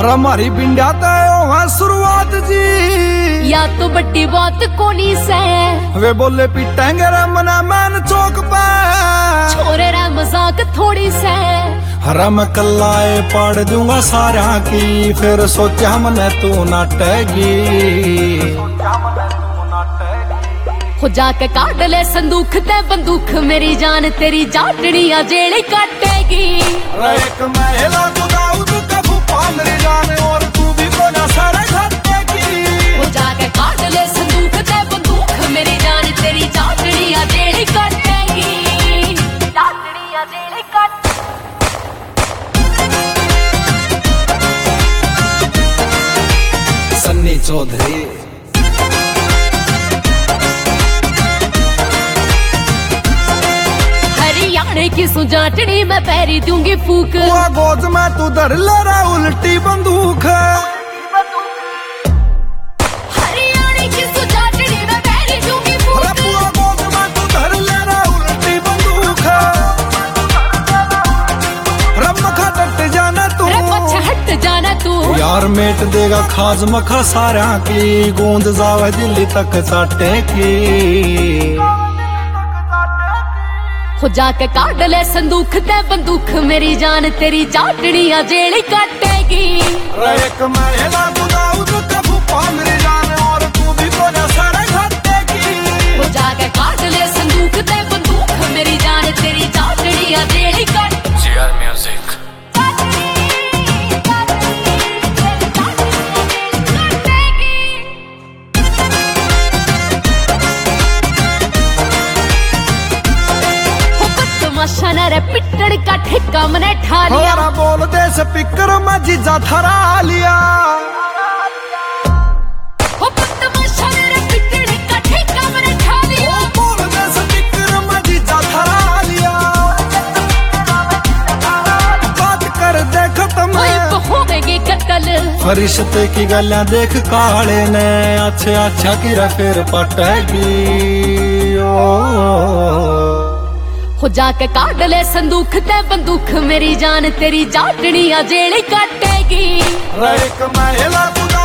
हमारी बिंडिया तो शुरुआत जी या तो बड़ी बात कोनी से वे बोले पिटेंगे रमना मैन चौक पे छोरे रा मजाक थोड़ी से हरम कल्लाए पाड़ दूंगा सारा की फिर सोचा हमने तू नाटेगी हो जाके काट ले संदूक ते बंदूक मेरी जान तेरी जाटड़िया जेड़ी काटेगी एक महिला को दाऊद का फूफा मेरी जान और तू भी को ना सारे घटेगी हो जाके काट ले संदूक ते बंदूक मेरी जान तेरी जाटड़िया जेड़ी काटेगी जाटड़िया जेड़ी काट सन्नी चौधरी हरियाणे की सुजाटड़ी मैं पैरी दूंगी फूक गोद में तू धर ले रहा उल्टी बंदूक हरियाणे की सुजाटड़ी मैं पैरी दूंगी फूक गोद में तू धर ले रहा उल्टी बंदूक रब मखा टट जाना तू हट जाना तू यार मेट देगा खाज मखा सारा की गूंद जावे दिल्ली तक चाटे की हो जाके काट ले संदूक ते बंदूक मेरी जान तेरी जाटड़िया जेड़ी काटेगी एक महिला को दाऊद का फूफा मेरी जान और तू भी को ना सारे घटेगी हो जाके काट ले संदूक ते बंदूक मेरी जान तेरी जाटड़िया जेड़ी काट GR Music। रे पिट्टड़ का ठेका मने ठा लिया बोल दे स्पीकर में जीजा थरा लिया हो बदमाशा रे पिट्टड़ का ठेका मने ठा लिया बोल दे स्पीकर में जीजा थरा लिया बात कर दे खत्म हो गए कत्ल फरिश्ते की गल्ला देख काले ने अच्छा की फिर पटेगी हो जाके काट ले संदूक ते बंदूक मेरी जान तेरी जाटड़िया जेड़ी काटेगी एक महिला